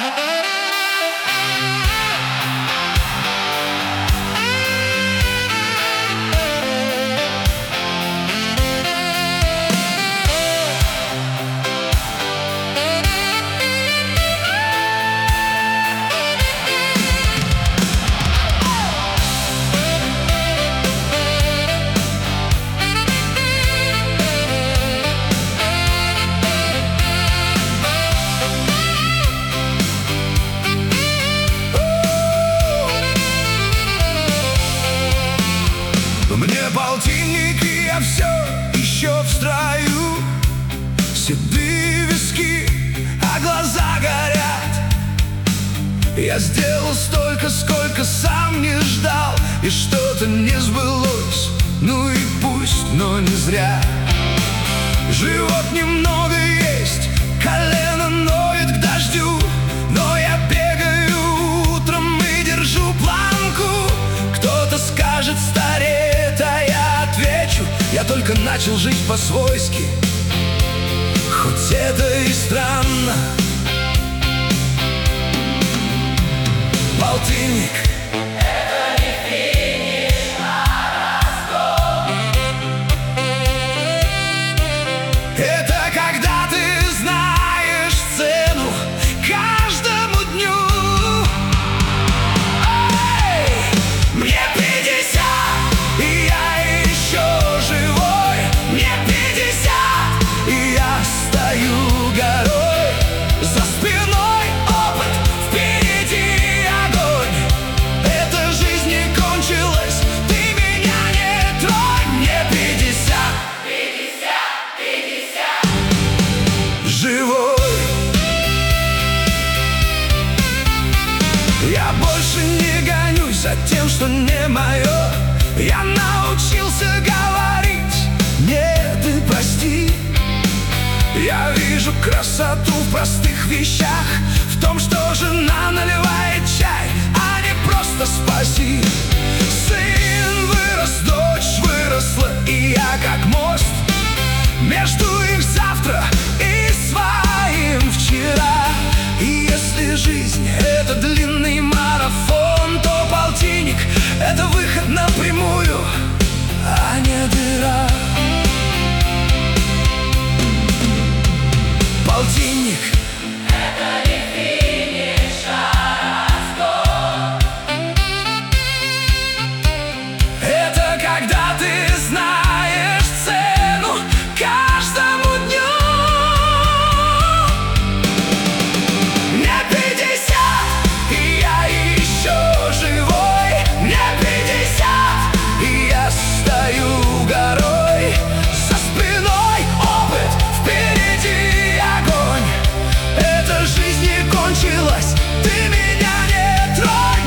Мне полтинники, я все еще в строю. Седые виски, а глаза горят. Я сделал столько, сколько сам не ждал, и что-то не сбылось, ну и пусть, но не зря. Живот немного есть, колено ноет к дождю, но я бегаю утром и держу планку. Кто-то скажет: стареет, а я отвечу: я только начал жить по-свойски, хоть это и странно. Полтинник — это не финиш, а разгон. Это когда ты знаешь цену каждому дню. Эй, мне 50, и я еще живой. Мне 50, и я стою горой. За спиной опыт, впереди огонь. Эта жизнь не кончилась, ты меня не тронь. Мне 50, 50, 50, живой. Я больше не гонюсь за тем, что не мое. Я научился говорить: нет и прости. Я вижу красоту в простых вещах, в том, что жена наливает чай, а не просто спаси. Сын вырос, дочь выросла, и я как мост между их завтра и своим вчера. И если жизнь — это длинный марафон, то полтинник — это выход напрямую, а не дыра. Полтинник — это не финиш, а разгон. Это когда ты знаешь цену каждому дню. Мне 50, и я еще живой. Мне 50, и я стою горой. За спиной опыт, впереди огонь. Эта жизнь не кончилась, ты меня не тронь.